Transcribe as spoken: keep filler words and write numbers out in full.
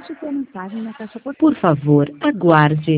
Digite a mensagem na caixa postal. Por favor, aguarde.